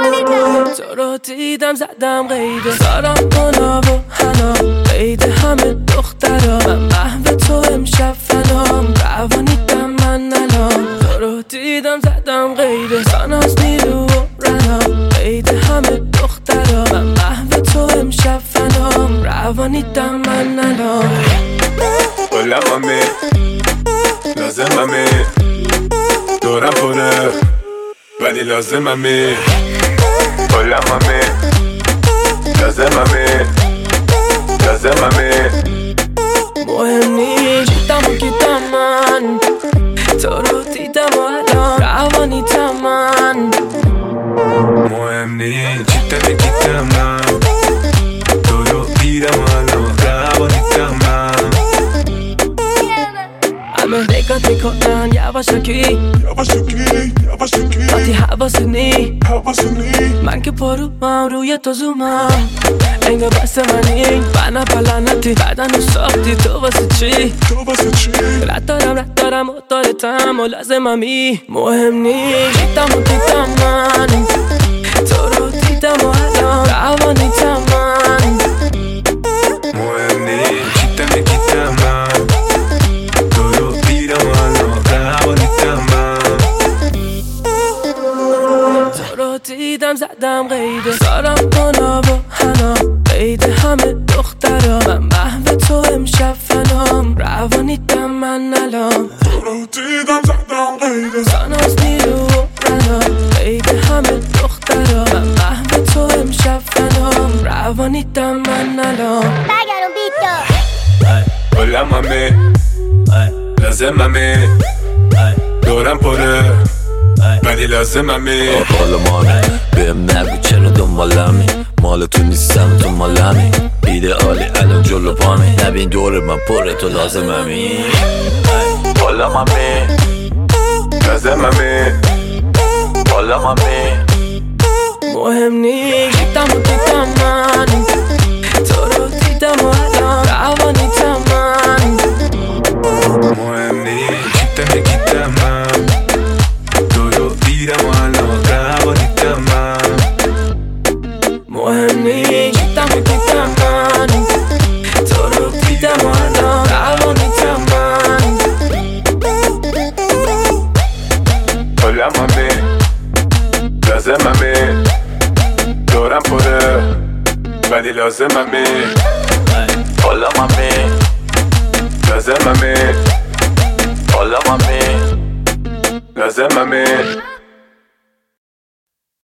تو رو دیدم زدم قیده سارم کنا و حنا قیده همه دخترا من محو تو امشب فنام روانیدم من الان تو رو دیدم زدم قیده ساناز نیرو و رنا قیده همه دخترا من محو تو امشب فنام روانیدم من الان Hola mami, لازممی دورم پره ولی لازممی Hola mami, لازممی مهم نیست چیتم و گیتم من تو رو دیدم و الان روانیتم من مهم نیست چیتم گیتم من تو رو دیدم و الان روانیتم من همه نگات میکنن یواشکی وقتی حواسنی من که پرومم روی تو زومم انگار بس منی بنا پلنتی بدن رو ساختی تو واسه چی رد دارم مطارتم و لازممی مهم نیست چیتم و گیتم من تو رو دیدم و الان روانیتم من مهم نیست چیتم گیتم من تو رو دیدم و الان روانیتم من تو رو دیدم زدم قیده سارم کنا و حنا قیده همه دخترا من محو تو امشب فنام روانیدم من الان تو رو دیدم زدم قیده ساناز نیرو و رنا قیده همه دخترا من محو تو امشب فنام روانیدم من الان Hola mami, لازممی دورم پره ولی لازممی حالا مامی بهم نگو چرا دنبالمی مال تو نیستم تو مالمی ایده عالی الان جلو پامی نبین دور من پره تو لازممی حالا مامی لازممی حالا مامی مهم نیست چیتم و گیتم من تو رو دیدم و الان روانیتم من مهم نیست چیتم گیتم من تو رو دیدم و الان روانیتم من مهم نیست چیتم و گیتم من تو رو دیدم و الان روانیتم من Hola mami, لازممی دورم پره ولی لازممی حالا مامی لازممی حالا مامی لازممی